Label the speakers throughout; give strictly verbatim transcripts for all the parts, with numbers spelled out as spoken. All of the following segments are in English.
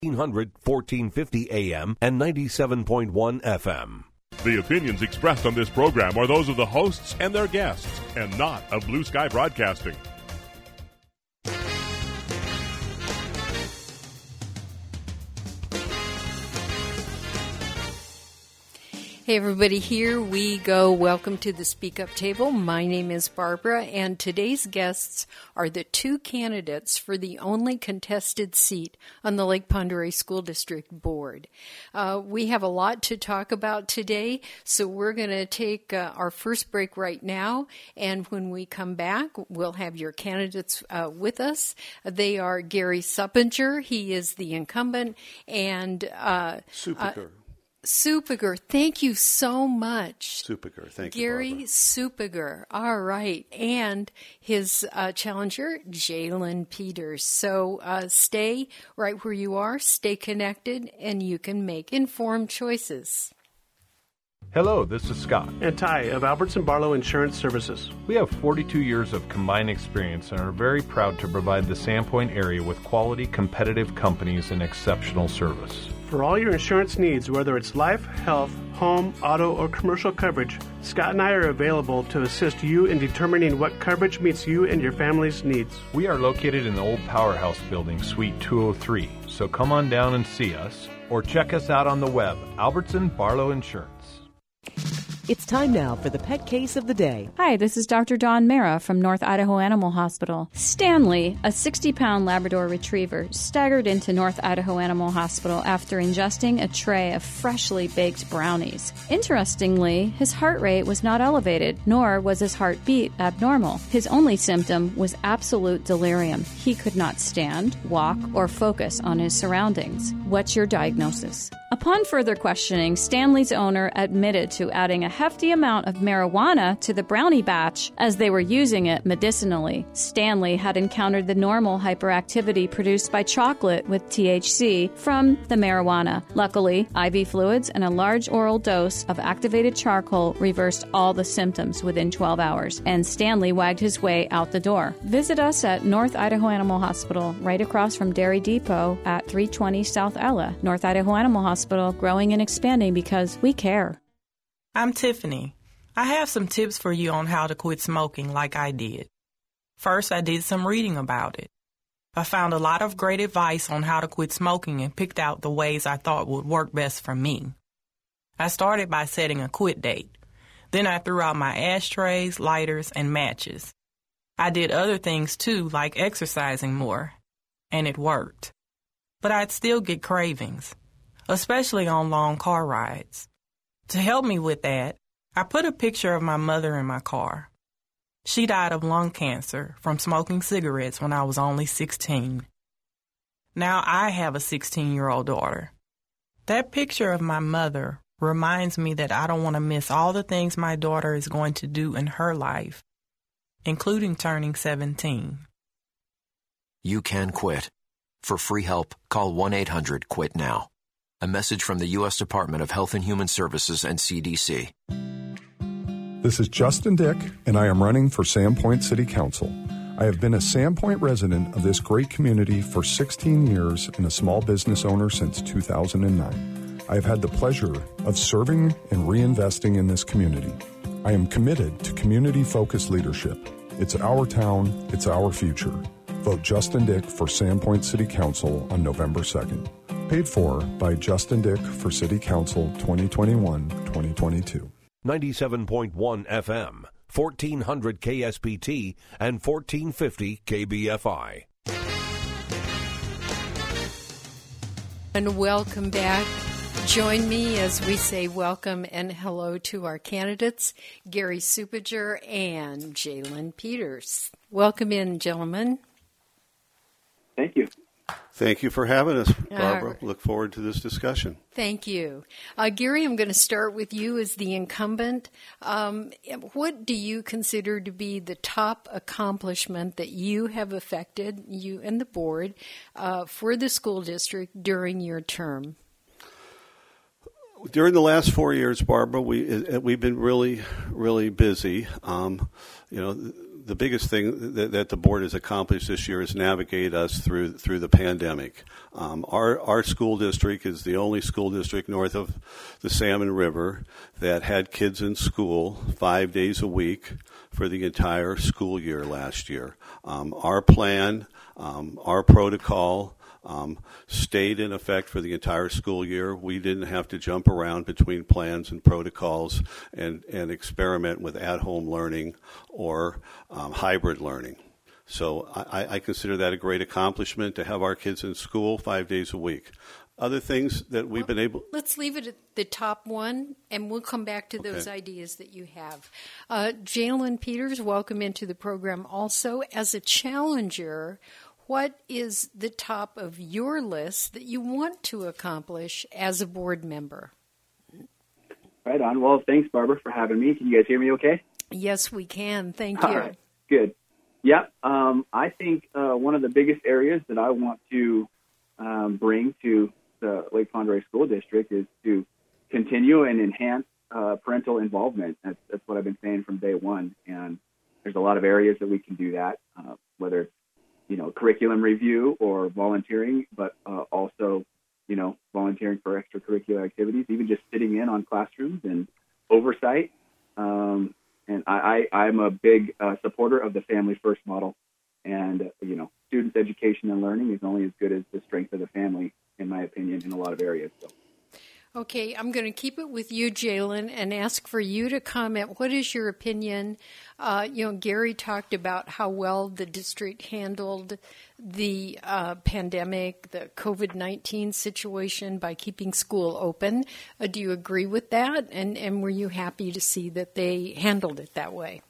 Speaker 1: fourteen hundred, fourteen fifty A M and ninety-seven point one F M.
Speaker 2: The opinions expressed on this program are those of the hosts and their guests, and not of Blue Sky Broadcasting.
Speaker 3: Hey everybody, here we go. Welcome to the Speak Up Table. My name is Barbara, and today's guests are the two candidates for the only contested seat on the Lake Pend Oreille School District Board. Uh, we have a lot to talk about today, so we're going to take uh, our first break right now, and when we come back, we'll have your candidates uh, with us. They are Gary Suppiger, he is the incumbent, and uh,
Speaker 4: Suppiger.
Speaker 3: Uh, Suppiger, thank you so much.
Speaker 4: Suppiger, thank you,
Speaker 3: Gary
Speaker 4: Barbara.
Speaker 3: Suppiger, all right. And his uh, challenger, Jalen Peters. So uh, stay right where you are, stay connected, and you can make informed choices.
Speaker 5: Hello, this is Scott.
Speaker 6: And Ty of Albertson Barlow Insurance Services.
Speaker 5: We have forty-two years of combined experience and are very proud to provide the Sandpoint area with quality, competitive companies and exceptional service.
Speaker 6: For all your insurance needs, whether it's life, health, home, auto, or commercial coverage, Scott and I are available to assist you in determining what coverage meets you and your family's needs.
Speaker 5: We are located in the old Powerhouse building, Suite two oh three, so come on down and see us or check us out on the web, Albertson Barlow Insurance.
Speaker 7: It's time now for the pet case of the day.
Speaker 8: Hi, this is Doctor Dawn Mara from North Idaho Animal Hospital. Stanley, a sixty-pound Labrador Retriever, staggered into North Idaho Animal Hospital after ingesting a tray of freshly baked brownies. Interestingly, his heart rate was not elevated, nor was his heartbeat abnormal. His only symptom was absolute delirium. He could not stand, walk, or focus on his surroundings. What's your diagnosis? Upon further questioning, Stanley's owner admitted to adding a hefty amount of marijuana to the brownie batch as they were using it medicinally. Stanley had encountered the normal hyperactivity produced by chocolate with T H C from the marijuana. Luckily, I V fluids and a large oral dose of activated charcoal reversed all the symptoms within twelve hours, and Stanley wagged his way out the door. Visit us at North Idaho Animal Hospital, right across from Dairy Depot at three twenty South Ella. North Idaho Animal Hospital. Hospital, growing and expanding because we care.
Speaker 9: I'm Tiffany. I have some tips for you on how to quit smoking like I did. First, I did some reading about it. I found a lot of great advice on how to quit smoking and picked out the ways I thought would work best for me. I started by setting a quit date. Then I threw out my ashtrays, lighters, and matches. I did other things too, like exercising more, and it worked. But I'd still get cravings, especially on long car rides. To help me with that, I put a picture of my mother in my car. She died of lung cancer from smoking cigarettes when I was only sixteen. Now I have a sixteen-year-old daughter. That picture of my mother reminds me that I don't want to miss all the things my daughter is going to do in her life, including turning seventeen.
Speaker 10: You can quit. For free help, call one eight hundred quit now. A message from the U S Department of Health and Human Services and C D C.
Speaker 11: This is Justin Dick, and I am running for Sandpoint City Council. I have been a Sandpoint resident of this great community for sixteen years and a small business owner since two thousand nine. I have had the pleasure of serving and reinvesting in this community. I am committed to community-focused leadership. It's our town, it's our future. Vote Justin Dick for Sandpoint City Council on November second. Paid for by Justin Dick for City Council twenty twenty-one to twenty twenty-two.
Speaker 1: ninety-seven point one F M, fourteen hundred K S P T, and fourteen fifty K B F I.
Speaker 3: And welcome back. Join me as we say welcome and hello to our candidates, Gary Suppiger and Jalen Peters. Welcome in, gentlemen.
Speaker 4: Thank you. Thank you for having us, Barbara.
Speaker 3: Uh,
Speaker 4: Look forward to this discussion.
Speaker 3: Thank you. Uh, Gary, I'm going to start with you as the incumbent. Um, what do you consider to be the top accomplishment that you have affected, you and the board, uh, for the school district during your term?
Speaker 4: During the last four years, Barbara, we we've been really, really busy. Um, you know, the biggest thing that, that the board has accomplished this year is navigate us through through the pandemic. Um, our our school district is the only school district north of the Salmon River that had kids in school five days a week for the entire school year last year. Um, our plan, um, our protocol, Um, stayed in effect for the entire school year. We didn't have to jump around between plans and protocols and, and experiment with at-home learning or um, hybrid learning. So I, I consider that a great accomplishment to have our kids in school five days a week. Other things that we've well, been able...
Speaker 3: Let's leave it at the top one, and we'll come back to those okay. ideas that you have. Uh, Jalen Peters, welcome into the program also. As a challenger, what is the top of your list that you want to accomplish as a board member?
Speaker 12: Right on. Well, thanks, Barbara, for having me. Can you guys hear me okay?
Speaker 3: Yes, we can. Thank
Speaker 12: All
Speaker 3: you.
Speaker 12: Right. Good. Yeah, um, I think uh, one of the biggest areas that I want to um, bring to the Lake Pend Oreille School District is to continue and enhance uh, parental involvement. That's, that's what I've been saying from day one. And there's a lot of areas that we can do that, uh, whether it's you know, curriculum review or volunteering, but uh, also, you know, volunteering for extracurricular activities, even just sitting in on classrooms and oversight. Um, and I, I, I'm a big uh, supporter of the family first model. And, uh, you know, students' education and learning is only as good as the strength of the family, in my opinion, in a lot of areas. So.
Speaker 3: Okay, I'm going to keep it with you, Jalen, and ask for you to comment. What is your opinion? Uh, you know, Gary talked about how well the district handled the uh, pandemic, the COVID nineteen situation by keeping school open. Uh, do you agree with that? And, and were you happy to see that they handled it that way?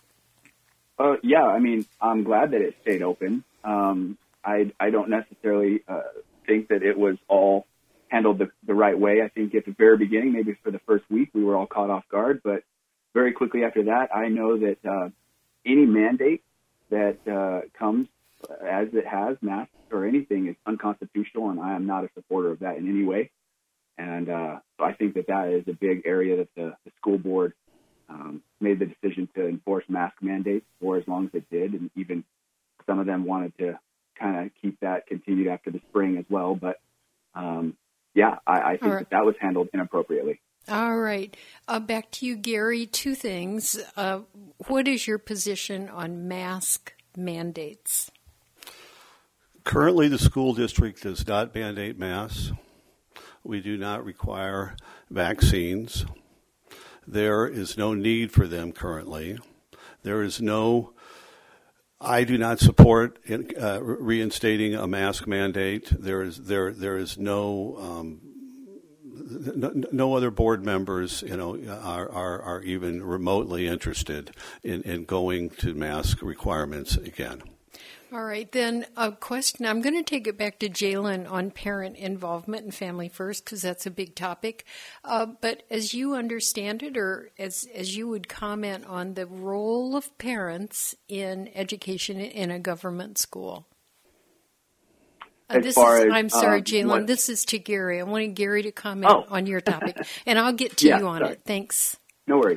Speaker 12: Uh, yeah, I mean, I'm glad that it stayed open. Um, I, I don't necessarily uh, think that it was all handled the, the right way. I think at the very beginning, maybe for the first week, we were all caught off guard. But very quickly after that, I know that uh, any mandate that uh, comes as it has, masks or anything, is unconstitutional, and I am not a supporter of that in any way. And uh, so I think that that is a big area that the, the school board um, made the decision to enforce mask mandates for as long as it did, and even some of them wanted to kind of keep that continued after the spring as well. But um, Yeah, I, I think right. that that was handled inappropriately.
Speaker 3: All right. Uh, back to you, Gary. Two things. Uh, what is your position on mask mandates?
Speaker 4: Currently, the school district does not mandate masks. We do not require vaccines. There is no need for them currently. There is no... I do not support in, uh, reinstating a mask mandate. There is there there is no um, no, no other board members, you know, are are, are even remotely interested in, in going to mask requirements again.
Speaker 3: All right, then a question. I'm going to take it back to Jalen on parent involvement and family first, because that's a big topic. Uh, but as you understand it, or as as you would comment on the role of parents in education in a government school. Uh, this is, as, I'm sorry, uh, Jalen. What? This is to Gary. I wanted Gary to comment oh. on your topic, and I'll get to yeah, you on sorry. it. Thanks.
Speaker 12: No worries.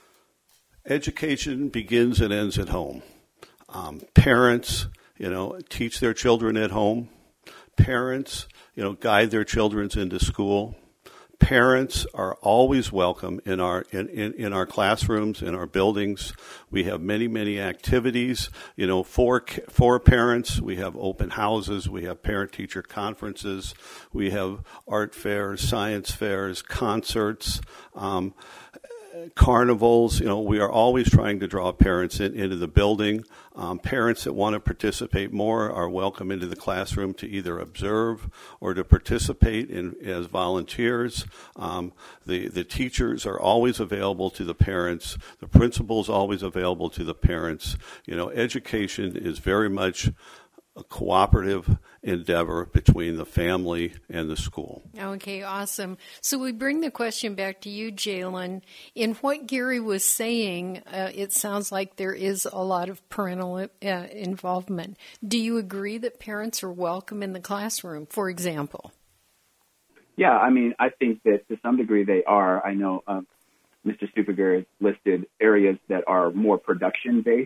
Speaker 4: Education begins and ends at home. Um, parents, you know, teach their children at home. Parents, you know, guide their children into school. Parents are always welcome in our in, in, in our classrooms, in our buildings. We have many, many activities, you know, for for parents. We have open houses. We have parent-teacher conferences. We have art fairs, science fairs, concerts. Um, Carnivals, you know, we are always trying to draw parents in, into the building. Um, parents that want to participate more are welcome into the classroom to either observe or to participate in as volunteers. Um, the the teachers are always available to the parents. The principal is always available to the parents. You know, education is very much a cooperative endeavor between the family and the school.
Speaker 3: Okay, awesome. So we bring the question back to you, Jalen. In what Gary was saying, uh, it sounds like there is a lot of parental uh, involvement. Do you agree that parents are welcome in the classroom, for example?
Speaker 12: Yeah, I mean, I think that to some degree they are. I know um, Mister Stupiger has listed areas that are more production-based,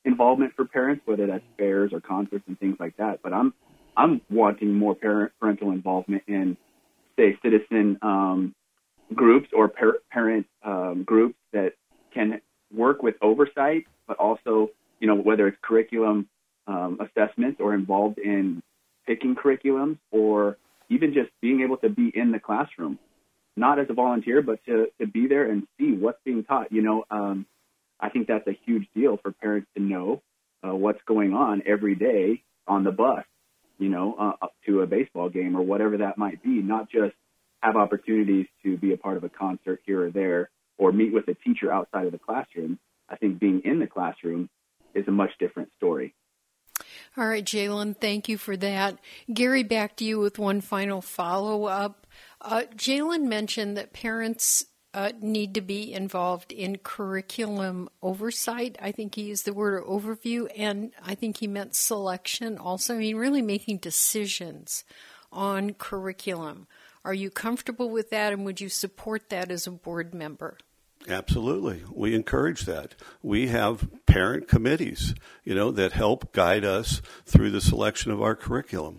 Speaker 12: involvement for parents, whether that's fairs or concerts and things like that. But I'm I'm wanting more parent parental involvement in, say, citizen um, groups or par- parent um, groups that can work with oversight, but also, you know, whether it's curriculum um, assessments or involved in picking curriculums, or even just being able to be in the classroom, not as a volunteer, but to, to be there and see what's being taught. You know, um, I think that's a huge deal for parents to know uh, what's going on every day on the bus, you know, uh, up to a baseball game or whatever that might be, not just have opportunities to be a part of a concert here or there or meet with a teacher outside of the classroom. I think being in the classroom is a much different story.
Speaker 3: All right, Jalen, thank you for that. Gary, back to you with one final follow-up. Uh, Jalen mentioned that parents uh, need to be involved in curriculum oversight. I think he used the word overview, and I think he meant selection also. I mean, really making decisions on curriculum. Are you comfortable with that, and would you support that as a board member?
Speaker 4: Absolutely. We encourage that. We have parent committees, you know, that help guide us through the selection of our curriculum.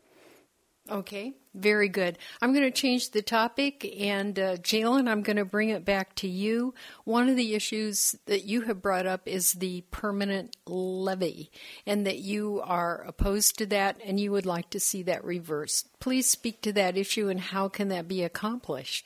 Speaker 3: Okay, very good. I'm going to change the topic, and uh, Jalen, I'm going to bring it back to you. One of the issues that you have brought up is the permanent levy, and that you are opposed to that, and you would like to see that reversed. Please speak to that issue, and how can that be accomplished?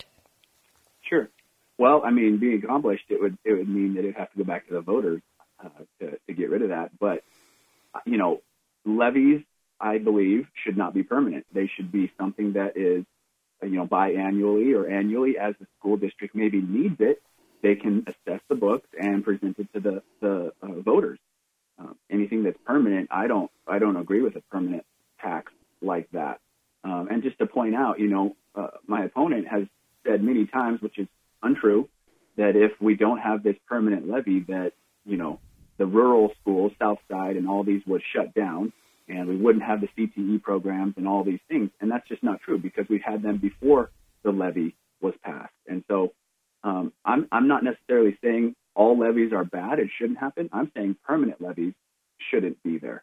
Speaker 12: Sure. Well, I mean, being accomplished, it would it would mean that it'd have to go back to the voters uh, to, to get rid of that. But, you know, levies, I believe, should not be permanent. They should be something that is, you know, biannually or annually as the school district maybe needs it. They can assess the books and present it to the, the uh, voters. Uh, anything that's permanent, I don't I don't agree with a permanent tax like that. Um, and just to point out, you know, uh, my opponent has said many times, which is untrue, that if we don't have this permanent levy, that, you know, the rural schools, South Side and all these would shut down, and we wouldn't have the C T E programs and all these things. And that's just not true, because we had them before the levy was passed. And so um, I'm, I'm not necessarily saying all levies are bad, it shouldn't happen. I'm saying permanent levies shouldn't be there.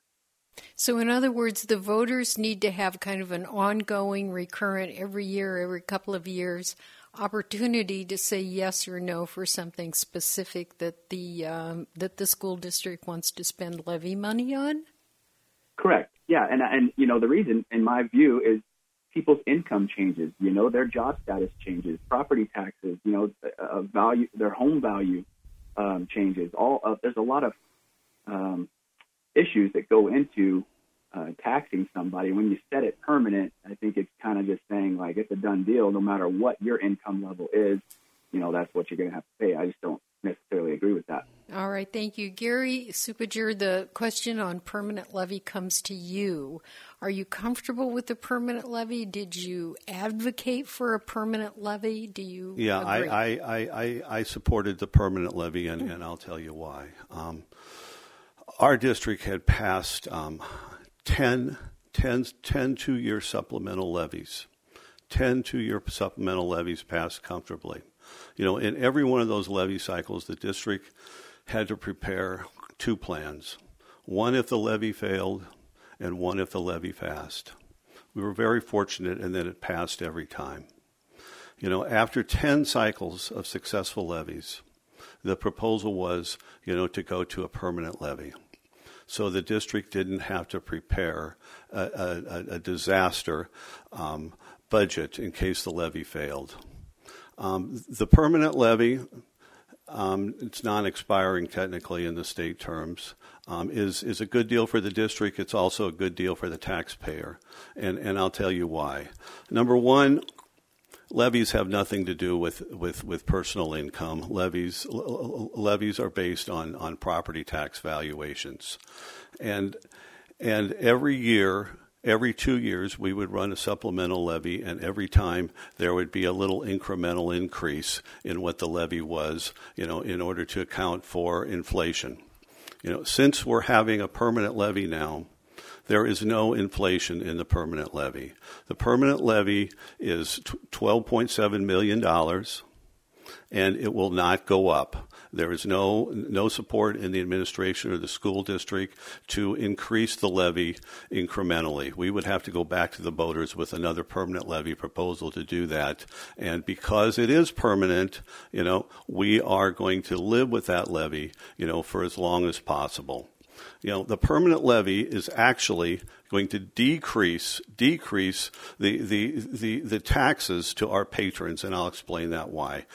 Speaker 3: So in other words, the voters need to have kind of an ongoing, recurrent, every year, every couple of years, opportunity to say yes or no for something specific that the um, that the school district wants to spend levy money on?
Speaker 12: Correct. Yeah, and and you know the reason, in my view, is people's income changes. You know, their job status changes, property taxes. You know, uh, value, their home value um, changes. All uh, there's a lot of um, issues that go into Uh, taxing somebody. When you set it permanent, I think it's kind of just saying, like, it's a done deal. No matter what your income level is, you know, that's what you're going to have to pay. I just don't necessarily agree with that.
Speaker 3: All right, thank you. Gary Supager, the question on permanent levy comes to you. Are you comfortable with the permanent levy? Did you advocate for a permanent levy? Do you
Speaker 4: Yeah,
Speaker 3: agree?
Speaker 4: I, I, I, I supported the permanent levy, and, and I'll tell you why. Um, our district had passed um, ten, ten, ten two-year supplemental levies. ten two-year supplemental levies passed comfortably. You know, in every one of those levy cycles, the district had to prepare two plans. One if the levy failed, and one if the levy passed. We were very fortunate in that it passed every time. You know, after ten cycles of successful levies, the proposal was, you know, to go to a permanent levy. So the district didn't have to prepare a, a, a disaster um, budget in case the levy failed. Um, the permanent levy, um, it's non-expiring technically in the state terms, um, is is a good deal for the district. It's also a good deal for the taxpayer, and and I'll tell you why. Number one, levies have nothing to do with, with, with personal income. Levies levies are based on, on property tax valuations. And and every year, every two years, we would run a supplemental levy, and every time there would be a little incremental increase in what the levy was, you know, in order to account for inflation. You know, since we're having a permanent levy now, there is no inflation in the permanent levy. The permanent levy is twelve point seven million dollars. and it will not go up. There is no no support in the administration or the school district to increase the levy incrementally. We would have to go back to the voters with another permanent levy proposal to do that. And because it is permanent, you know, we are going to live with that levy, you know, for as long as possible. You know, the permanent levy is actually going to decrease decrease the, the, the, the taxes to our patrons, and I'll explain that why.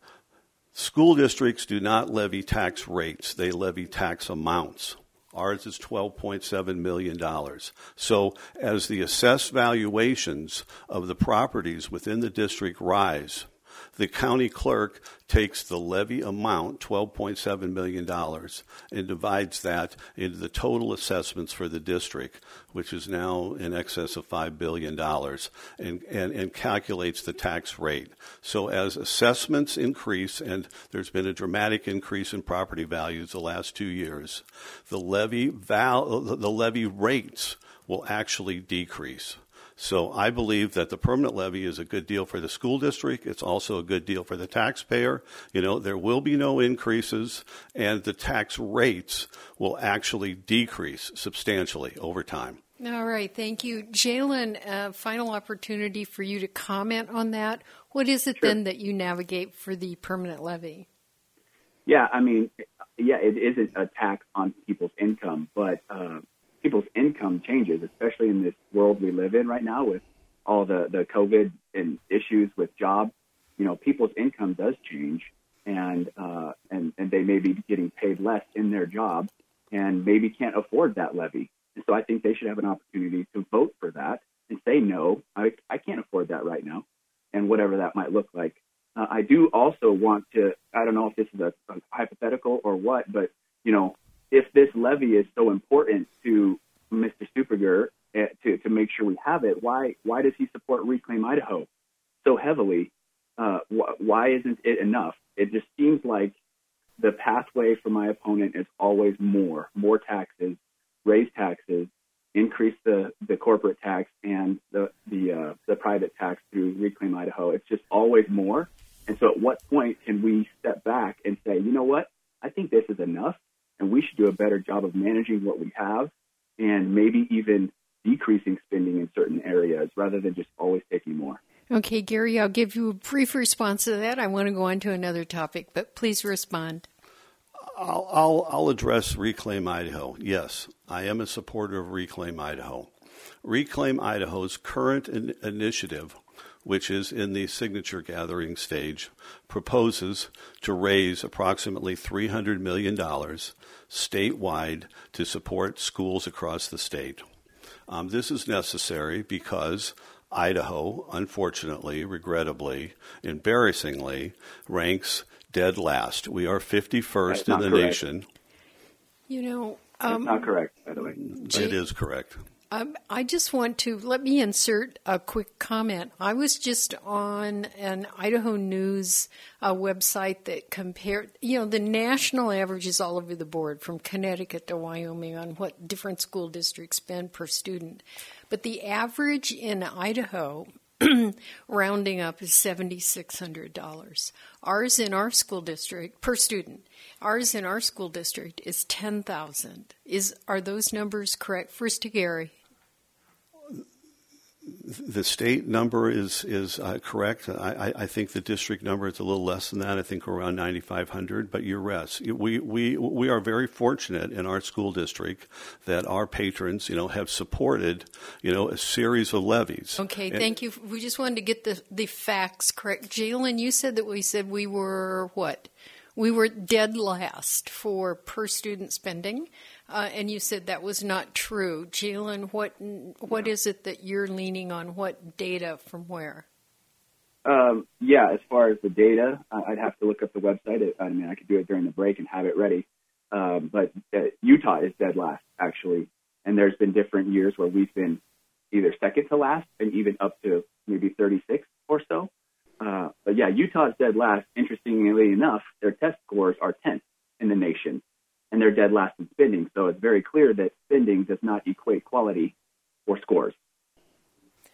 Speaker 4: School districts do not levy tax rates. They levy tax amounts. Ours is twelve point seven million dollars. So as the assessed valuations of the properties within the district rise, the county clerk takes the levy amount, twelve point seven million dollars, and divides that into the total assessments for the district, which is now in excess of five billion dollars, and, and, and calculates the tax rate. So as assessments increase, and there's been a dramatic increase in property values the last two years, the levy val- the levy rates will actually decrease. So I believe that the permanent levy is a good deal for the school district. It's also a good deal for the taxpayer. You know, there will be no increases, and the tax rates will actually decrease substantially over time.
Speaker 3: All right. Thank you. Jalen, uh, final opportunity for you to comment on that. What is it
Speaker 12: Sure.
Speaker 3: then that you navigate for the permanent levy?
Speaker 12: Yeah, I mean, yeah, it isn't a tax on people's income, but uh, people's income changes, especially in this world we live in right now with all the, the COVID and issues with jobs. You know, people's income does change, and uh, and and they may be getting paid less in their job and maybe can't afford that levy. And so I think they should have an opportunity to vote for that and say, no, I, I can't afford that right now, and whatever that might look like. Uh, I do also want to, I don't know if this is a, a hypothetical or what, but, you know, if this levy is so important to Mister Stupiger uh, to, to make sure we have it, why why does he support Reclaim Idaho so heavily? Uh, wh- why isn't it enough? It just seems like the pathway for my opponent is always more, more taxes, raise taxes, increase the, the corporate tax and the the, uh, the private tax through Reclaim Idaho. It's just always more. And so at what point can we step back and say, you know what, I think this is enough, and we should do a better job of managing what we have and maybe even decreasing spending in certain areas rather than just always taking more.
Speaker 3: Okay, Gary, I'll give you a brief response to that. I want to go on to another topic, but please respond.
Speaker 4: I'll, I'll, I'll address Reclaim Idaho. Yes, I am a supporter of Reclaim Idaho. Reclaim Idaho's current in- initiative, which is in the signature gathering stage, proposes to raise approximately three hundred million dollars statewide to support schools across the state. Um, this is necessary because Idaho, unfortunately, regrettably, embarrassingly, ranks dead last. We are fifty-first in the
Speaker 12: correct.
Speaker 4: nation.
Speaker 3: You know,
Speaker 12: um, That's not correct, by the way.
Speaker 4: It is correct.
Speaker 3: Um, I just want to, let me insert a quick comment. I was just on an Idaho News uh, website that compared, you know, the national averages all over the board from Connecticut to Wyoming on what different school districts spend per student. But the average in Idaho, rounding up, is seven thousand six hundred dollars. Ours in our school district, per student, ours in our school district is ten thousand dollars. Is, are those numbers correct? First to Gary.
Speaker 4: The state number is is uh, correct. I, I think the district number is a little less than that. I think around ninety-five hundred. But you're right. We we we are very fortunate in our school district that our patrons, you know, have supported, you know, a series of levies.
Speaker 3: Okay,
Speaker 4: and,
Speaker 3: thank you. We just wanted to get the the facts correct. Jalen, you said that we said we were what? We were dead last for per student spending, uh, and you said that was not true. Jalen, what what is it that you're leaning on? What data from where?
Speaker 12: Um, yeah, as far as the data, uh, I'd have to look up the website. I mean, I could do it during the break and have it ready. Um, but uh, Utah is dead last, actually, and there's been different years where we've been either second to last and even up to maybe thirty-six or so. Uh, but yeah, Utah is dead last. Interestingly enough, their test scores are tenth in the nation, and they're dead last in spending. So it's very clear that spending does not equate quality or scores.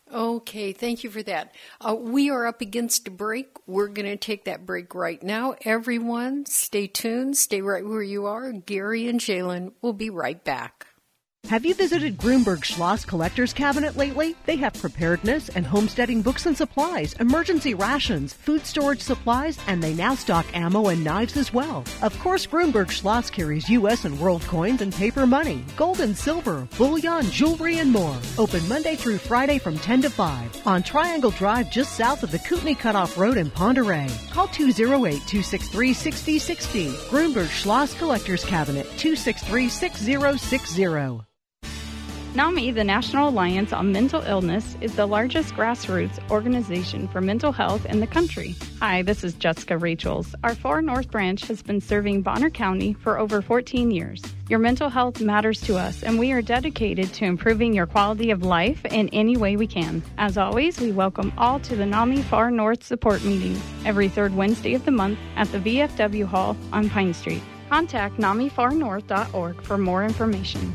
Speaker 3: Okay, thank you for that. Uh, we are up against a break. We're going to take that break right now. Everyone, stay tuned. Stay right where you are. Gary and Jalen will be right back.
Speaker 7: Have you visited Grunberg Schloss Collector's Cabinet lately? They have preparedness and homesteading books and supplies, emergency rations, food storage supplies, and they now stock ammo and knives as well. Of course, Grunberg Schloss carries U S and world coins and paper money, gold and silver, bullion, jewelry, and more. Open Monday through Friday from ten to five on Triangle Drive just south of the Kootenai Cutoff Road in Ponderay. Call two oh eight, two six three, six oh six oh. Grunberg Schloss Collector's Cabinet, two six three, six oh six oh.
Speaker 8: NAMI, the National Alliance on Mental Illness, is the largest grassroots organization for mental health in the country. Hi, this is Jessica Rachels. Our Far North branch has been serving Bonner County for over fourteen years. Your mental health matters to us, and we are dedicated to improving your quality of life in any way we can. As always, we welcome all to the NAMI Far North support meetings every third Wednesday of the month at the V F W Hall on Pine Street. Contact nami far north dot org for more information.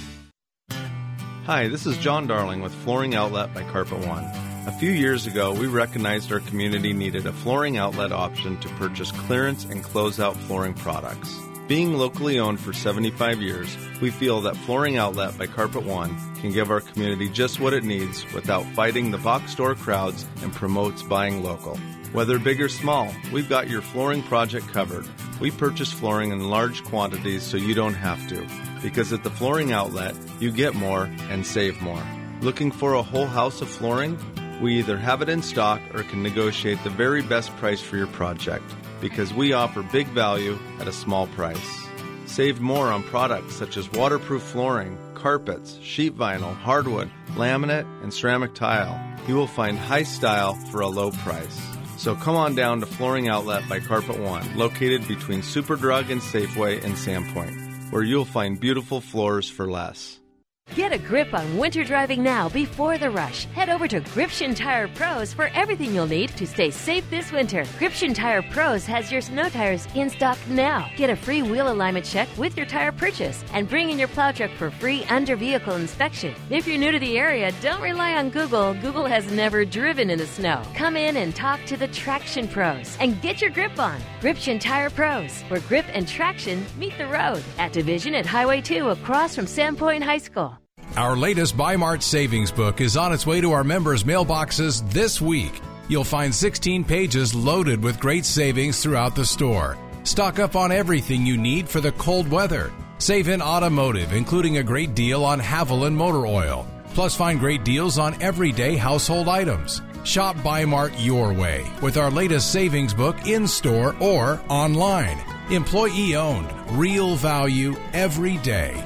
Speaker 13: Hi, this is John Darling with Flooring Outlet by Carpet One. A few years ago, we recognized our community needed a flooring outlet option to purchase clearance and closeout flooring products. Being locally owned for seventy-five years, we feel that Flooring Outlet by Carpet One can give our community just what it needs without fighting the box store crowds and promotes buying local. Whether big or small, we've got your flooring project covered. We purchase flooring in large quantities so you don't have to. Because at the Flooring Outlet, you get more and save more. Looking for a whole house of flooring? We either have it in stock or can negotiate the very best price for your project because we offer big value at a small price. Save more on products such as waterproof flooring, carpets, sheet vinyl, hardwood, laminate, and ceramic tile. You will find high style for a low price. So come on down to Flooring Outlet by Carpet One, located between Superdrug and Safeway in Sandpoint, where you'll find beautiful floors for less.
Speaker 14: Get a grip on winter driving now before the rush. Head over to Gription Tire Pros for everything you'll need to stay safe this winter. Gription Tire Pros has your snow tires in stock now. Get a free wheel alignment check with your tire purchase and bring in your plow truck for free under-vehicle inspection. If you're new to the area, don't rely on Google. Google has never driven in the snow. Come in and talk to the Traction Pros and get your grip on. Gription Tire Pros, where grip and traction meet the road. At Division at Highway two across from Sandpoint High School.
Speaker 15: Our latest Buy Mart savings book is on its way to our members' mailboxes this week. You'll find sixteen pages loaded with great savings throughout the store. Stock up on everything you need for the cold weather. Save in automotive, including a great deal on Haviland motor oil. Plus, find great deals on everyday household items. Shop Buy Mart your way with our latest savings book in-store or online. Employee-owned, real value every day.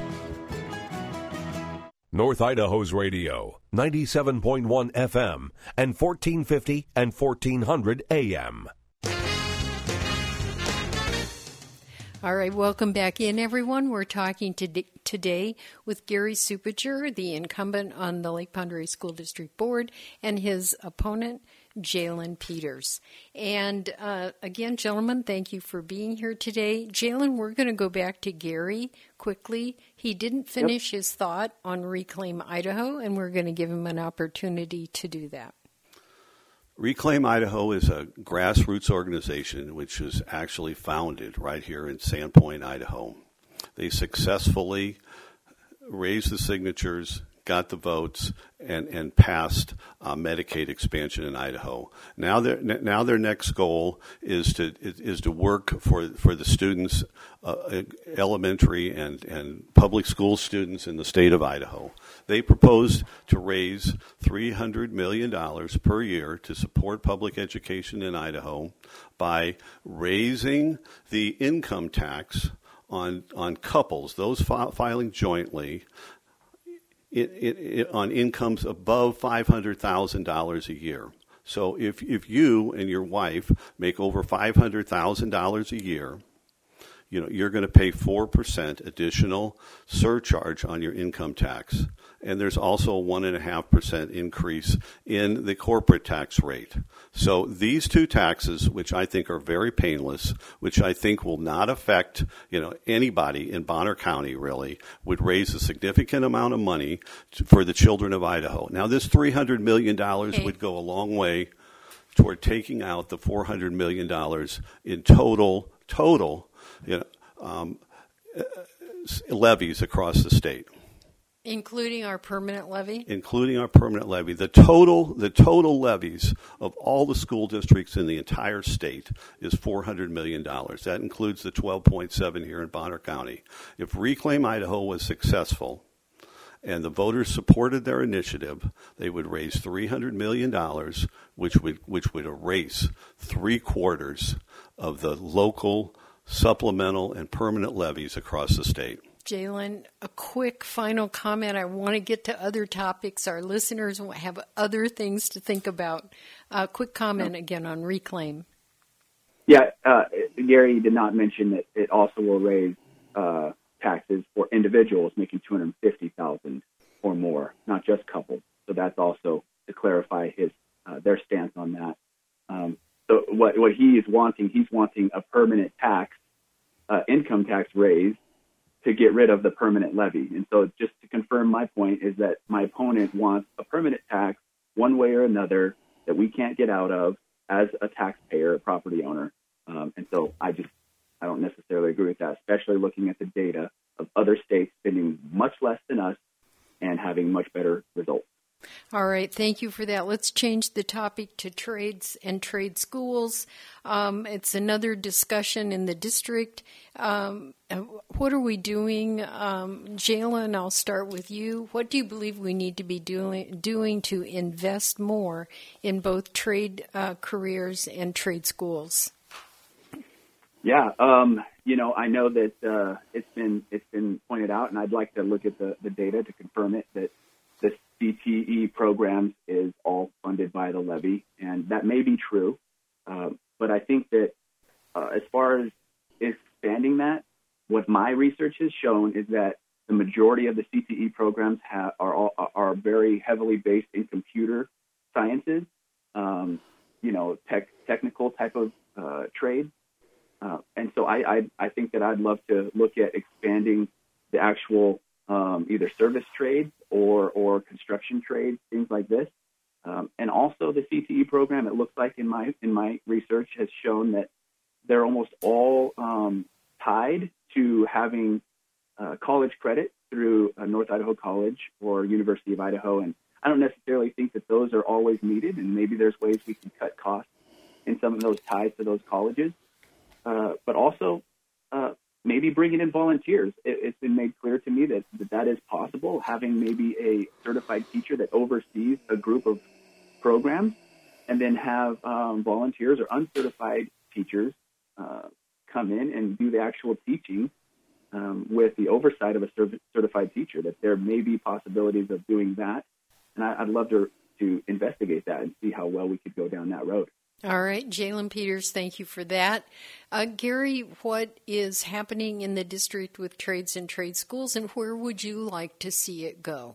Speaker 1: North Idaho's radio, ninety-seven point one F M and fourteen fifty and fourteen hundred A M.
Speaker 3: All right, welcome back in, everyone. We're talking to, today with Gary Supiger, the incumbent on the Lake Pend Oreille School District Board, and his opponent, Jalen Peters. And uh, again, gentlemen, thank you for being here today. Jalen, we're going to go back to Gary quickly. He didn't finish yep. his thought on Reclaim Idaho, and we're going to give him an opportunity to do that.
Speaker 4: Reclaim Idaho is a grassroots organization which was actually founded right here in Sandpoint, Idaho. They successfully raised the signatures, got the votes, and, and passed uh, Medicaid expansion in Idaho. Now their now their next goal is to is to work for for the students, uh, elementary and, and public school students in the state of Idaho. They proposed to raise three hundred million dollars per year to support public education in Idaho by raising the income tax on on couples, those fi- filing jointly, It, it, it, on incomes above five hundred thousand dollars a year. So if if you and your wife make over five hundred thousand dollars a year, you know, you're going to pay four percent additional surcharge on your income tax. And there's also a one point five percent increase in the corporate tax rate. So these two taxes, which I think are very painless, which I think will not affect, you know, anybody in Bonner County really, would raise a significant amount of money to, for the children of Idaho. Now, this three hundred million dollars okay. would go a long way toward taking out the four hundred million dollars in total, total, you know, um, levies across the state.
Speaker 3: Including our permanent levy?
Speaker 4: Including our permanent levy. The total the total levies of all the school districts in the entire state is four hundred million dollars. That includes the twelve point seven here in Bonner County. If Reclaim Idaho was successful and the voters supported their initiative, they would raise three hundred million dollars, which would which would erase three quarters of the local supplemental and permanent levies across the state.
Speaker 3: Jalen, a quick final comment. I want to get to other topics. Our listeners have other things to think about. A uh, quick comment again on Reclaim.
Speaker 12: Yeah, uh, Gary did not mention that it also will raise uh, taxes for individuals making two hundred fifty thousand dollars or more, not just couples. So that's also to clarify his uh, their stance on that. Um, so what what he is wanting, he's wanting a permanent tax, uh, income tax raise, to get rid of the permanent levy. And so just to confirm my point is that my opponent wants a permanent tax one way or another that we can't get out of as a taxpayer, a property owner. Um, and so I just, I don't necessarily agree with that, especially looking at the data of other states spending much less than us and having much better results.
Speaker 3: All right, thank you for that. Let's change the topic to trades and trade schools. Um, it's another discussion in the district. Um, what are we doing? Um, Jalen, I'll start with you. What do you believe we need to be doing, doing to invest more in both trade uh, careers and trade schools?
Speaker 12: Yeah, um, you know, I know that uh, it's been it's been pointed out, and I'd like to look at the, the data to confirm it, that the C T E programs is all funded by the levy, and that may be true. Uh, but I think that uh, as far as expanding that, what my research has shown is that the majority of the C T E programs have, are all, are very heavily based in computer sciences, um, you know, tech, technical type of uh, trade. Uh, and so I, I, I think that I'd love to look at expanding the actual Um, either service trades or, or construction trades, things like this. Um, and also the C T E program, it looks like in my in my research, has shown that they're almost all um, tied to having uh, college credit through uh, North Idaho College or University of Idaho. And I don't necessarily think that those are always needed, and maybe there's ways we can cut costs in some of those ties to those colleges. Uh, but also, uh, maybe bringing in volunteers. It, it's been made clear to me that, that that is possible, having maybe a certified teacher that oversees a group of programs, and then have um, volunteers or uncertified teachers uh, come in and do the actual teaching um, with the oversight of a certified teacher, that there may be possibilities of doing that. And I, I'd love to, to investigate that and see how well we could go down that road.
Speaker 3: All right, Jalen Peters, thank you for that. Uh, Gary, what is happening in the district with trades and trade schools, and where would you like to see it go?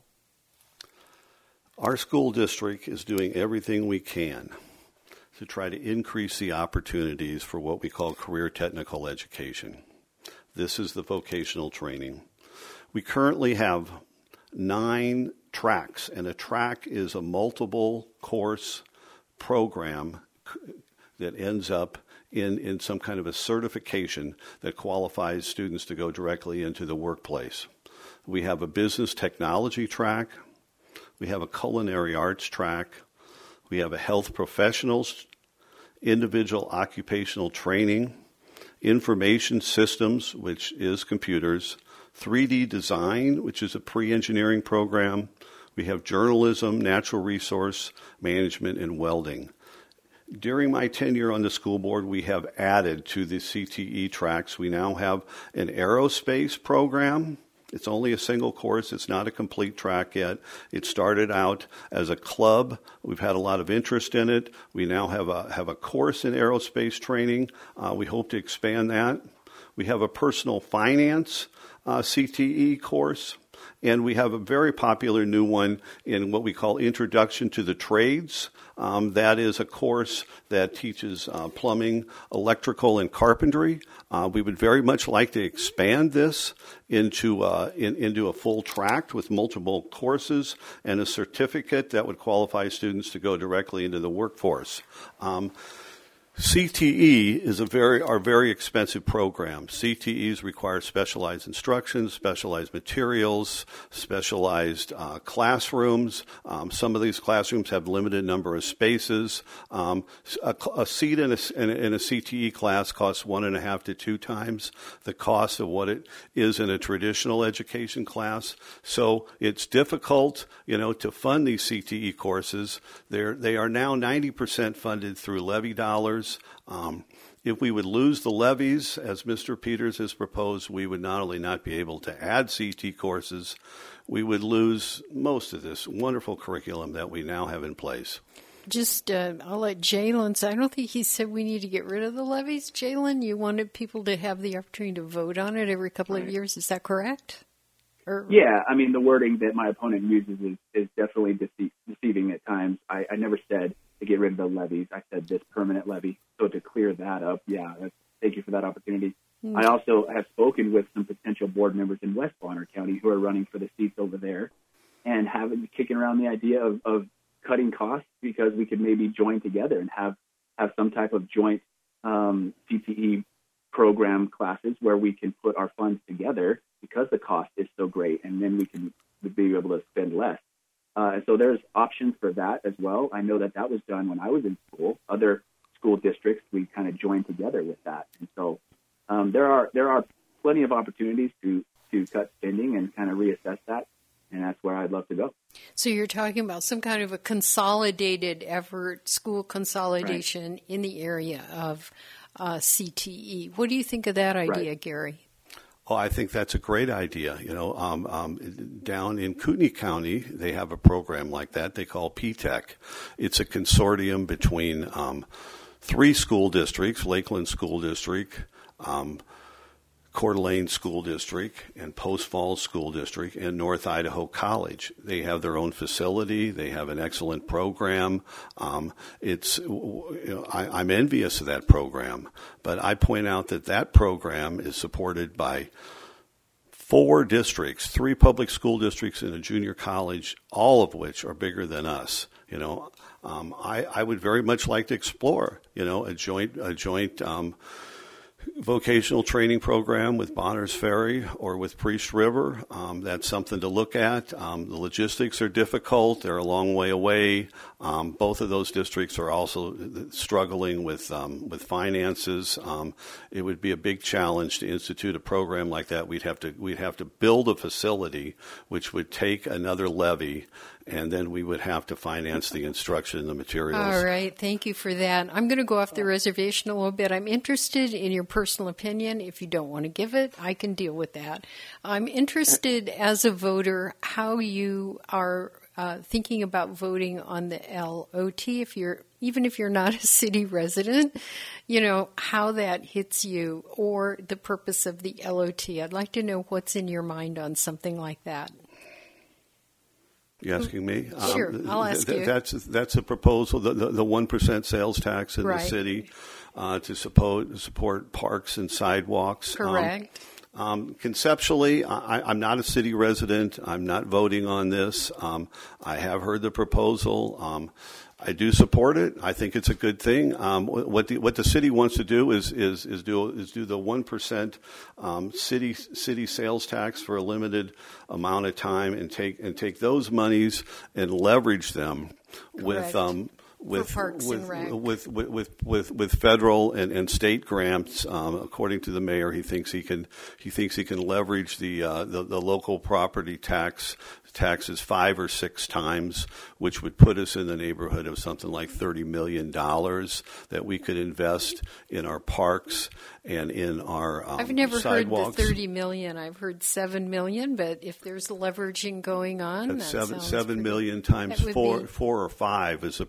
Speaker 4: Our school district is doing everything we can to try to increase the opportunities for what we call career technical education. This is the vocational training. We currently have nine tracks, and a track is a multiple course program that ends up in, in some kind of a certification that qualifies students to go directly into the workplace. We have a business technology track. We have a culinary arts track. We have a health professionals, individual occupational training, information systems, which is computers, three D design, which is a pre-engineering program. We have journalism, natural resource management, and welding. During my tenure on the school board, we have added to the C T E tracks. We now have an aerospace program. It's only a single course. It's not a complete track yet. It started out as a club. We've had a lot of interest in it. We now have a have a course in aerospace training. Uh, we hope to expand that. We have a personal finance uh, C T E course. And we have a very popular new one in what we call Introduction to the Trades. Um, that is a course that teaches uh, plumbing, electrical, and carpentry. Uh, we would very much like to expand this into uh, in, into a full tract with multiple courses and a certificate that would qualify students to go directly into the workforce. Um, C T E is a very are very expensive programs. C T Es require specialized instruction, specialized materials, specialized uh, classrooms. Um, some of these classrooms have limited number of spaces. Um, a, a seat in a, in, a, in a C T E class costs one and a half to two times the cost of what it is in a traditional education class. So it's difficult, you know, to fund these C T E courses. They're, they are now ninety percent funded through levy dollars. Um, if we would lose the levies, as Mister Peters has proposed, we would not only not be able to add C T courses, we would lose most of this wonderful curriculum that we now have in place.
Speaker 3: Just, uh, I'll let Jalen say, I don't think he said we need to get rid of the levies. Jalen, you wanted people to have the opportunity to vote on it every couple of years. Is that correct? Or...
Speaker 12: Yeah, I mean, the wording that my opponent uses is, is definitely dece- deceiving at times. I, I never said to get rid of the levies. I said this permanent levy. So to clear that up, yeah, that's, thank you for that opportunity. Mm-hmm. I also have spoken with some potential board members in West Bonner County who are running for the seats over there and having kicking around the idea of, of cutting costs because we could maybe join together and have, have some type of joint um, C T E program classes where we can put our funds together because the cost is so great, and then we can be able to spend less. Uh, and so there's options for that as well. I know that that was done when I was in school. Other school districts, we kind of joined together with that. And so um, there are there are plenty of opportunities to, to cut spending and kind of reassess that, and that's where I'd love to go.
Speaker 3: So you're talking about some kind of a consolidated effort, school consolidation right. in the area of uh, C T E. What do you think of that idea, right. Gary?
Speaker 4: Oh, I think that's a great idea. You know, um, um, down in Kootenai County, they have a program like that they call P TECH. It's a consortium between um, three school districts, Lakeland School District, um, Coeur d'Alene School District, and Post Falls School District, and North Idaho College. They have their own facility. They have an excellent program. Um, it's you know, I, I'm envious of that program, but I point out that that program is supported by four districts, three public school districts and a junior college, all of which are bigger than us. You know, um, I, I would very much like to explore, you know, a joint a joint. Um, vocational training program with Bonners Ferry or with Priest River. Um, that's something to look at. Um, the logistics are difficult. They're a long way away. Um, both of those districts are also struggling with um, with finances. Um, it would be a big challenge to institute a program like that. We'd have to we'd have to build a facility which would take another levy, and then we would have to finance the instruction and the materials.
Speaker 3: All right. Thank you for that. I'm going to go off the reservation a little bit. I'm interested in your personal opinion. If you don't want to give it, I can deal with that. I'm interested as a voter how you are uh, thinking about voting on the L O T. If you're even if you're not a city resident, you know, how that hits you or the purpose of the L O T. I'd like to know what's in your mind on something like that.
Speaker 4: You asking me?
Speaker 3: Sure,
Speaker 4: um,
Speaker 3: I'll ask
Speaker 4: th-
Speaker 3: you.
Speaker 4: That's that's a proposal. The the, the one percent sales tax in
Speaker 3: right.
Speaker 4: the city uh, to support support parks and sidewalks.
Speaker 3: Correct.
Speaker 4: Um, um, conceptually, I, I'm not a city resident. I'm not voting on this. Um, I have heard the proposal. Um, I do support it. I think it's a good thing. Um, what the what the city wants to do is is is do is do the one percent um, city city sales tax for a limited amount of time and take and take those monies and leverage them
Speaker 3: Correct.
Speaker 4: with um, with
Speaker 3: Parks
Speaker 4: with,
Speaker 3: and Rec.
Speaker 4: with with with with with federal and, and state grants. Um, according to the mayor, he thinks he can he thinks he can leverage the uh, the, the local property tax taxes five or six times, which would put us in the neighborhood of something like thirty million dollars that we could invest in our parks and in our um,
Speaker 3: I've never
Speaker 4: sidewalks.
Speaker 3: heard the thirty million dollars. I've heard seven million dollars, but if there's leveraging going on,
Speaker 4: That's
Speaker 3: that
Speaker 4: seven,
Speaker 3: sounds
Speaker 4: seven
Speaker 3: pretty,
Speaker 4: million times
Speaker 3: that would
Speaker 4: four,
Speaker 3: be,
Speaker 4: four or five is the proposal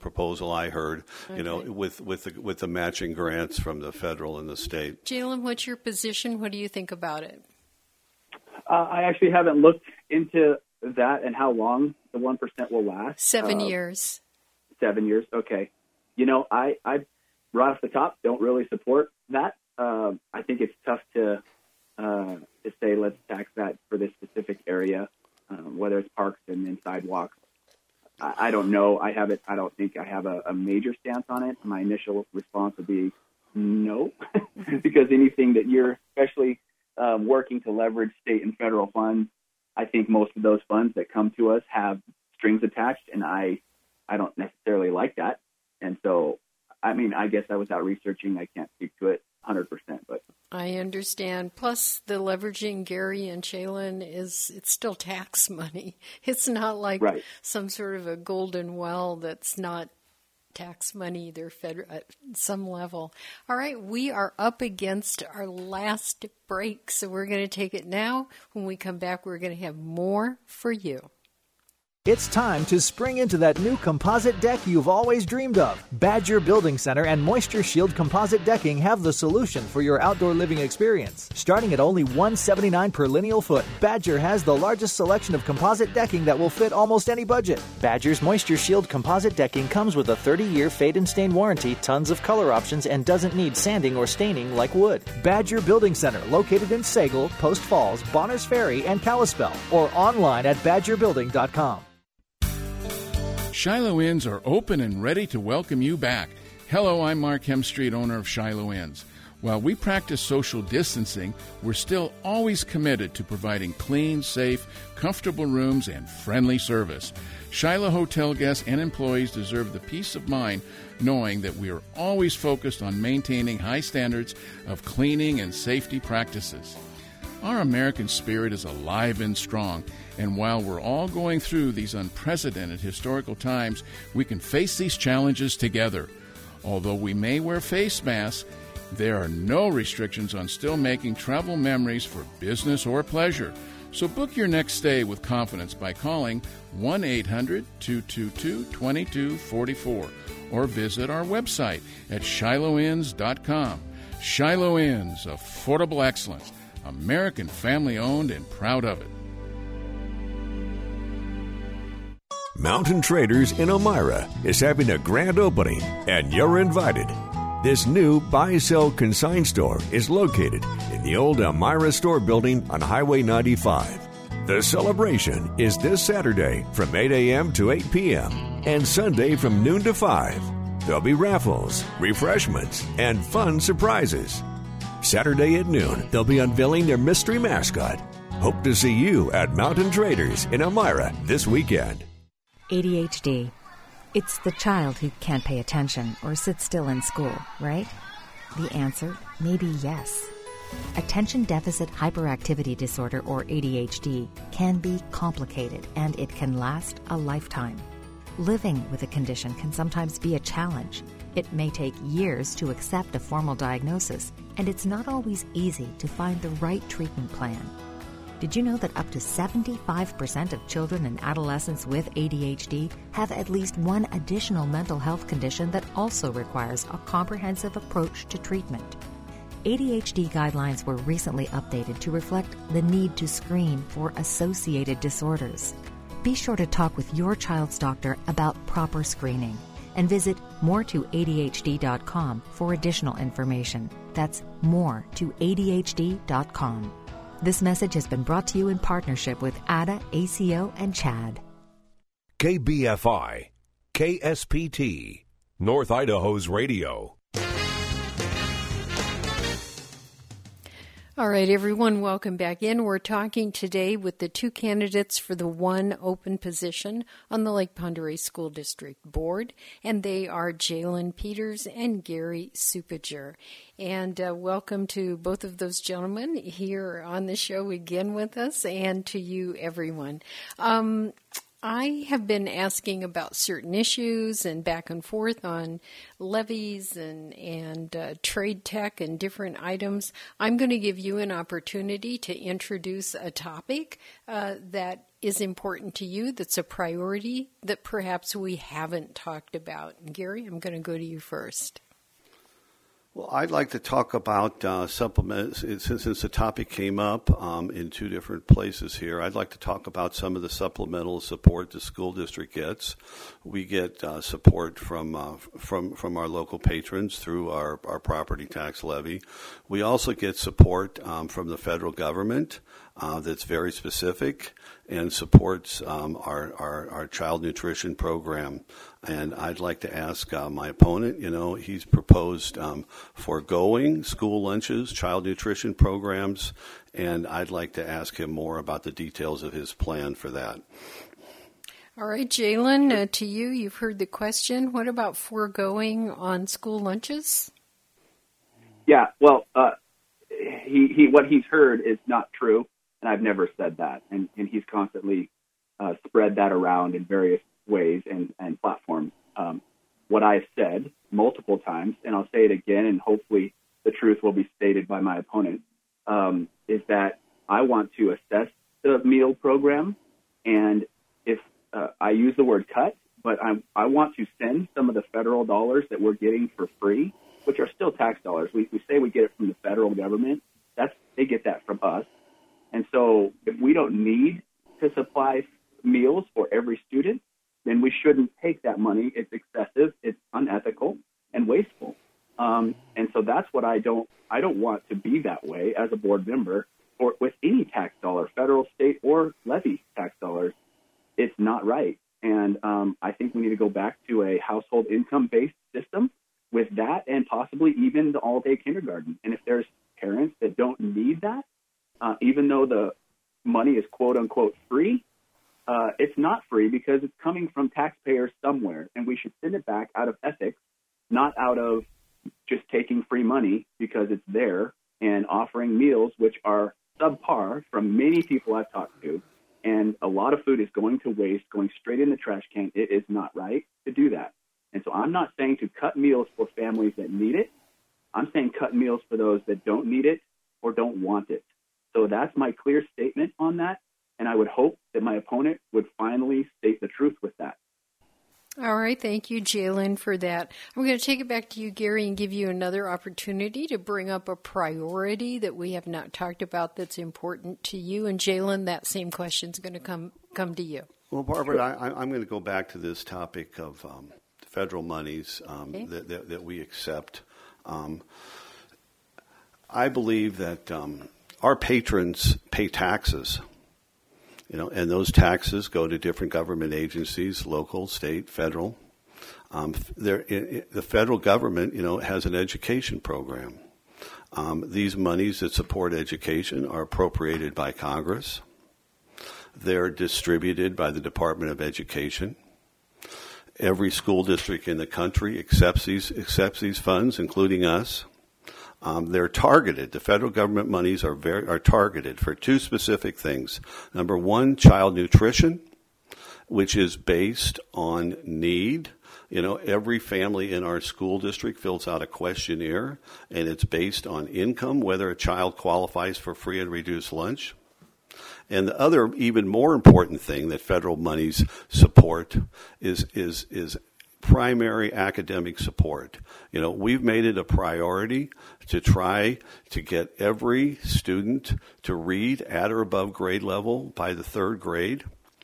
Speaker 4: proposal I heard, okay. you know, with with the, with the matching grants from the federal and the state.
Speaker 3: Jalen, what's your position? What do you think about it?
Speaker 12: Uh, I actually haven't looked into that and how long the one percent will last.
Speaker 3: Seven
Speaker 12: uh,
Speaker 3: years.
Speaker 12: Seven years. Okay. You know, I, I right off the top don't really support that. Uh, I think it's tough to uh, to say let's tax that for this specific area, um, whether it's parks and then sidewalks. I, I don't know. I haven't. I don't think I have a, a major stance on it. My initial response would be no, because anything that you're especially um, working to leverage state and federal funds, I think most of those funds that come to us have strings attached, and I I don't necessarily like that. And so, I mean, I guess I without researching, I can't speak to it one hundred percent. But
Speaker 3: I understand. Plus, the leveraging Gary and Shaylin is, it's still tax money. It's not like right. some sort of a golden well that's not tax money, they're federal at some level. All right, we are up against our last break, so we're going to take it now. When we come back, we're going to have more for you.
Speaker 16: It's time to spring into that new composite deck you've always dreamed of. Badger Building Center and Moisture Shield Composite Decking have the solution for your outdoor living experience. Starting at only one hundred seventy-nine dollars per lineal foot, Badger has the largest selection of composite decking that will fit almost any budget. Badger's Moisture Shield Composite Decking comes with a thirty-year fade and stain warranty, tons of color options, and doesn't need sanding or staining like wood. Badger Building Center, located in Sagal, Post Falls, Bonners Ferry, and Kalispell, or online at badger building dot com.
Speaker 17: Shiloh Inns are open and ready to welcome you back. Hello, I'm Mark Hemstreet, owner of Shiloh Inns. While we practice social distancing, we're still always committed to providing clean, safe, comfortable rooms and friendly service. Shiloh hotel guests and employees deserve the peace of mind knowing that we are always focused on maintaining high standards of cleaning and safety practices. Our American spirit is alive and strong, and while we're all going through these unprecedented historical times, we can face these challenges together. Although we may wear face masks, there are no restrictions on still making travel memories for business or pleasure. So book your next stay with confidence by calling one eight hundred two two two two two four four or visit our website at shiloh inns dot com. Shiloh Inns, affordable excellence. American family-owned and proud of it.
Speaker 18: Mountain Traders in Elmira is having a grand opening, and you're invited. This new buy-sell consign store is located in the old Elmira store building on Highway ninety-five. The celebration is this Saturday from eight a.m. to eight p.m. and Sunday from noon to five. There'll be raffles, refreshments, and fun surprises. Saturday at noon, they'll be unveiling their mystery mascot. Hope to see you at Mountain Traders in Elmira this weekend.
Speaker 19: A D H D. It's the child who can't pay attention or sit still in school, right? The answer may be yes. Attention Deficit Hyperactivity Disorder, or A D H D, can be complicated and it can last a lifetime. Living with a condition can sometimes be a challenge. It may take years to accept a formal diagnosis, and it's not always easy to find the right treatment plan. Did you know that up to seventy-five percent of children and adolescents with A D H D have at least one additional mental health condition that also requires a comprehensive approach to treatment? A D H D guidelines were recently updated to reflect the need to screen for associated disorders. Be sure to talk with your child's doctor about proper screening and visit more to A D H D dot com for additional information. That's more to A D H D dot com. This message has been brought to you in partnership with A D A, A C O, and CHAD.
Speaker 1: K B F I, K S P T, North Idaho's radio.
Speaker 3: All right, everyone, welcome back in. We're talking today with the two candidates for the one open position on the Lake Pend Oreille School District Board, and they are Jalen Peters and Gary Supager. And uh, welcome to both of those gentlemen here on the show again with us, and to you, everyone. Um, I have been asking about certain issues and back and forth on levies and, and uh, trade tech and different items. I'm going to give you an opportunity to introduce a topic uh, that is important to you, that's a priority, that perhaps we haven't talked about? Gary, I'm going to go to you first.
Speaker 4: Well, I'd like to talk about uh, supplements. Since, since the topic came up um, in two different places here, I'd like to talk about some of the supplemental support the school district gets. We get uh, support from uh, from from our local patrons through our, our property tax levy. We also get support um, from the federal government uh, that's very specific and supports um, our, our our child nutrition program. And I'd like to ask uh, my opponent, you know, he's proposed um, foregoing school lunches, child nutrition programs, and I'd like to ask him more about the details of his plan for that.
Speaker 3: All right, Jalen, uh, to you, you've heard the question. What about foregoing on school lunches?
Speaker 12: Yeah, well, uh, he, he what he's heard is not true, and I've never said that. And, and he's constantly uh, spread that around in various ways and, and platforms. Um, what I've said multiple times, and I'll say it again, and hopefully the truth will be stated by my opponent, um, is that I want to assess the meal program, and if uh, I use the word cut, but I, I want to send some of the federal dollars that we're getting for free, which are still tax dollars. We, we say we get it from the federal government. That's they get that from us. And so if we don't need to supply meals for every student, then we shouldn't take that money. It's excessive, it's unethical, and wasteful. Um, and so that's what I don't I don't want to be that way as a board member or with any tax dollar, federal, state, or levy tax dollars. It's not right. And um, I think we need to go back to a household income-based system with that and possibly even the all-day kindergarten. And if there's parents that don't need that, uh, even though the money is quote-unquote free, Uh, it's not free because it's coming from taxpayers somewhere, and we should send it back out of ethics, not out of just taking free money because it's there and offering meals which are subpar from many people I've talked to. And a lot of food is going to waste, going straight in the trash can. It is not right to do that. And so I'm not saying to cut meals for families that need it. I'm saying cut meals for those that don't need it or don't want it. So that's my clear statement on that. And I would hope that my opponent would finally state the truth with that.
Speaker 3: All right. Thank you, Jalen, for that. I'm going to take it back to you, Gary, and give you another opportunity to bring up a priority that we have not talked about that's important to you. And, Jalen, that same question is going to come come to you.
Speaker 4: Well, Barbara, I, I'm going to go back to this topic of um, federal monies um, okay. that, that, that we accept. Um, I believe that um, our patrons pay taxes. You know, and those taxes go to different government agencies, local, state, federal. Um, there, it, it, the federal government, you know, has an education program. Um, these monies that support education are appropriated by Congress. They're distributed by the Department of Education. Every school district in the country accepts these accepts these funds, including us. Um, they're targeted. The federal government monies are very are targeted for two specific things. Number one, child nutrition, which is based on need. You know, every family in our school district fills out a questionnaire, and it's based on income, whether a child qualifies for free and reduced lunch. And the other, even more important thing that federal monies support is is is primary academic support. You know, we've made it a priority to try to get every student to read at or above grade level by the third grade.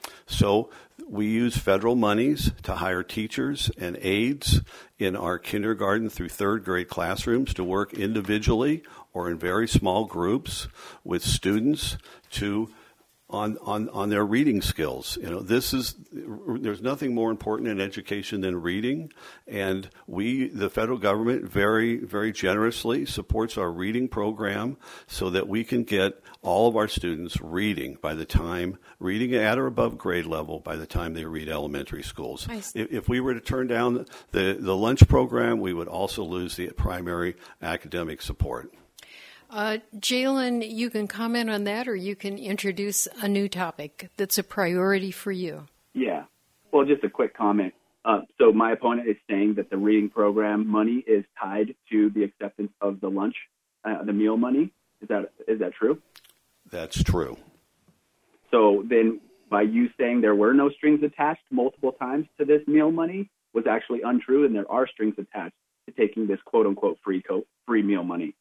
Speaker 4: So we use federal monies to hire teachers and aides in our kindergarten through third grade classrooms to work individually or in very small groups with students to On, on, on their reading skills. You know, this is, there's nothing more important in education than reading, and we, the federal government, very, very generously supports our reading program so that we can get all of our students reading by the time, reading at or above grade level by the time they read elementary schools. If, if we were to turn down the, the lunch program, we would also lose the primary academic support.
Speaker 3: Uh, Jalen, you can comment on that, or you can introduce a new topic that's a priority for you.
Speaker 12: Yeah. Well, just a quick comment. Uh, so my opponent is saying that the reading program money is tied to the acceptance of the lunch, uh, the meal money. Is that is that true?
Speaker 4: That's true.
Speaker 12: So then by you saying there were no strings attached multiple times to this meal money was actually untrue, and there are strings attached to taking this quote-unquote free co- free meal money.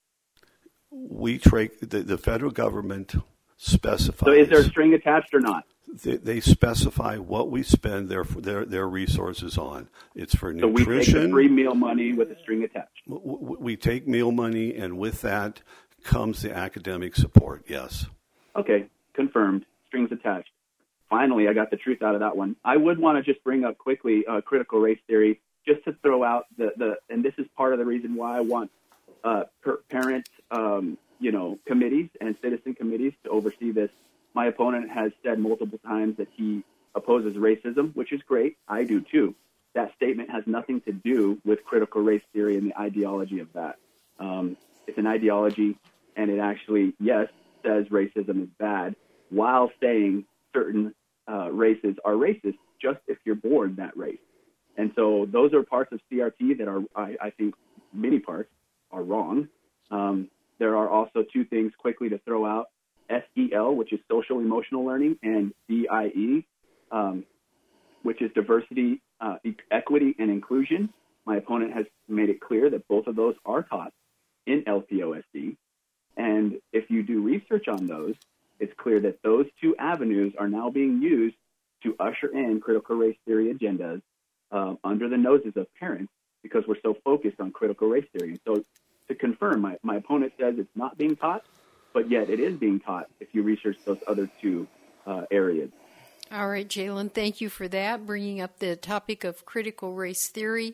Speaker 4: We tra- the, the federal government specifies.
Speaker 12: So is there a string attached or not?
Speaker 4: They, they specify what we spend their their their resources on. It's for
Speaker 12: So we
Speaker 4: nutrition.
Speaker 12: take the free meal money with a string attached.
Speaker 4: W- w- We take meal money, and with that comes the academic support. Yes.
Speaker 12: Okay, confirmed. Strings attached. Finally, I got the truth out of that one. I would want to just bring up quickly uh, critical race theory, just to throw out the, the and this is part of the reason why I want uh, per- parent, um, you know, committees and citizen committees to oversee this. My opponent has said multiple times that he opposes racism, which is great. I do too. That statement has nothing to do with critical race theory and the ideology of that. Um, it's an ideology, and it actually, yes, says racism is bad, while saying certain uh, races are racist just if you're born that race. And so those are parts of C R T that are, I, I think, many parts are wrong. Um, there are also two things quickly to throw out. S E L, which is social emotional learning, and D I E, um, which is diversity, uh, e- equity, and inclusion. My opponent has made it clear that both of those are taught in L P O S D. And if you do research on those, it's clear that those two avenues are now being used to usher in critical race theory agendas uh, under the noses of parents because we're so focused on critical race theory. And so to confirm, my, my opponent says it's not being taught, but yet it is being taught if you research those other two uh, areas.
Speaker 3: All right, Jalen, thank you for that, bringing up the topic of critical race theory.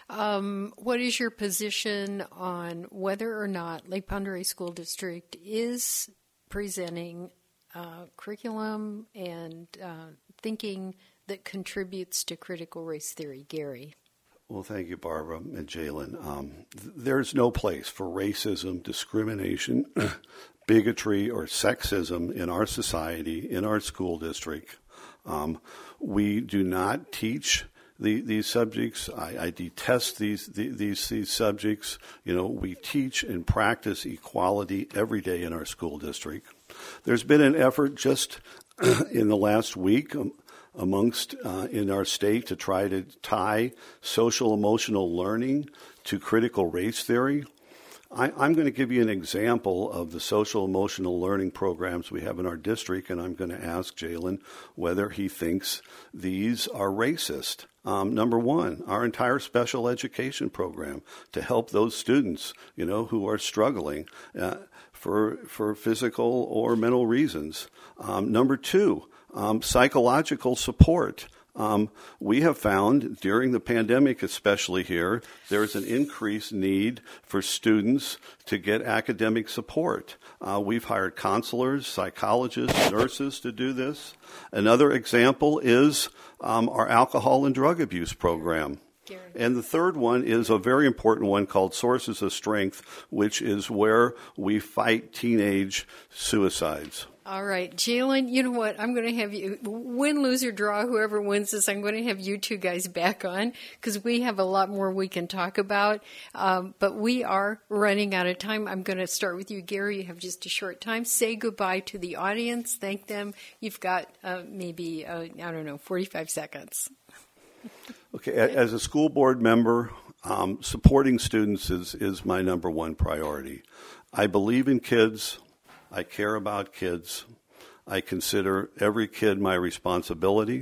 Speaker 3: Um, what is your position on whether or not Lake Pend Oreille School District is presenting uh, curriculum and uh, thinking that contributes to critical race theory? Gary.
Speaker 4: Well, thank you, Barbara and Jalen. Um, th- there's no place for racism, discrimination, bigotry, or sexism in our society, in our school district. Um, we do not teach the, these subjects. I, I detest these, the, these these subjects. You know, we teach and practice equality every day in our school district. There's been an effort just in the last week um, amongst uh, in our state to try to tie social emotional learning to critical race theory. I, I'm going to give you an example of the social emotional learning programs we have in our district, and I'm going to ask Jalen whether he thinks these are racist. Um, number one, our entire special education program to help those students, you know, who are struggling uh, for for physical or mental reasons. Um, number two, um, psychological support. Um, we have found during the pandemic, especially here, there's an increased need for students to get academic support. Uh, we've hired counselors, psychologists, nurses to do this. Another example is um, our alcohol and drug abuse program. Gary. And the third one is a very important one called Sources of Strength, which is where we fight teenage suicides.
Speaker 3: All right, Jalen, you know what? I'm going to have you, win, lose, or draw, whoever wins this, I'm going to have you two guys back on because we have a lot more we can talk about. Um, but we are running out of time. I'm going to start with you, Gary. You have just a short time. Say goodbye to the audience. Thank them. You've got uh, maybe, uh, I don't know, forty-five seconds.
Speaker 4: Okay, as a school board member, um, supporting students is, is my number one priority. I believe in kids. I care about kids. I consider every kid my responsibility.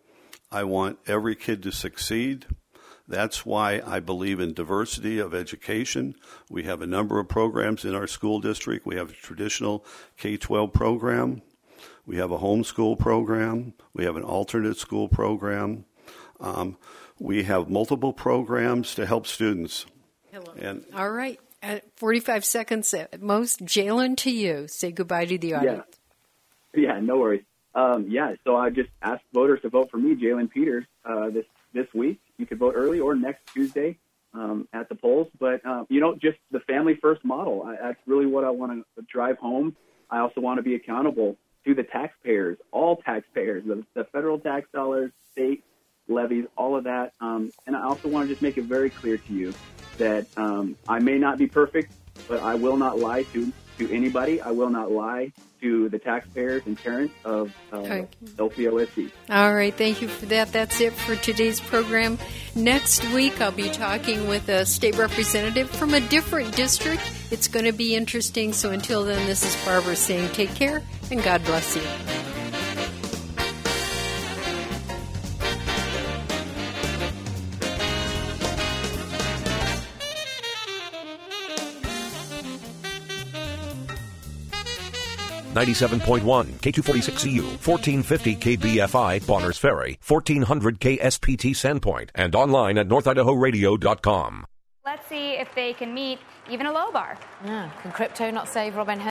Speaker 4: I want every kid to succeed. That's why I believe in diversity of education. We have a number of programs in our school district. We have a traditional K twelve program. We have a homeschool program. We have an alternate school program. Um, we have multiple programs to help students.
Speaker 3: Hello.
Speaker 4: And
Speaker 3: all right. At forty-five seconds at most. Jalen, to you. Say goodbye to the audience.
Speaker 12: Yeah, yeah no worries. Um, yeah, so I just asked voters to vote for me, Jalen Peters, uh, this this week. You could vote early or next Tuesday um, at the polls. But, uh, you know, just the family first model. I, that's really what I want to drive home. I also want to be accountable to the taxpayers, all taxpayers, the, the federal tax dollars, state levies, all of that. Um, and I also want to just make it very clear to you that um, I may not be perfect, but I will not lie to to anybody. I will not lie to the taxpayers and parents of uh,
Speaker 3: Okay.
Speaker 12: L P O S C.
Speaker 3: All right, thank you for that. That's it for today's program. Next week, I'll be talking with a state representative from a different district. It's going to be interesting. So until then, this is Barbara saying take care and God bless you.
Speaker 1: ninety-seven point one K two forty-six C U, fourteen fifty K B F I Bonners Ferry, fourteen hundred K S P T Sandpoint, and online at north idaho radio dot com.
Speaker 20: Let's see if they can meet even a low bar.
Speaker 21: Yeah. Can crypto not save Robin Hood?